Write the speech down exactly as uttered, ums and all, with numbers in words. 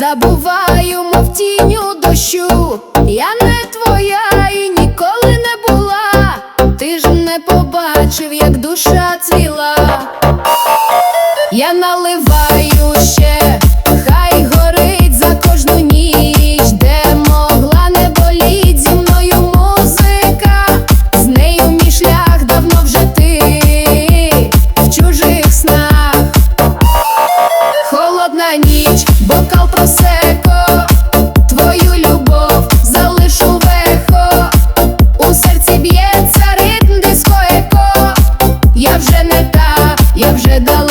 Забуваю, мов тінню дощу. Я не твоя і ніколи не була. Ти ж не побачив, як душа цвіла. Я наливаю ще, хай горить за кожну ніч, де могла не боліть зі мною музика. З нею мій шлях давно вже ти в чужих снах. Холодна ніч, бокал просеко, твою любов залишу в ехо. У серці б'ється ритм диско-еко. Я вже не та, я вже дала.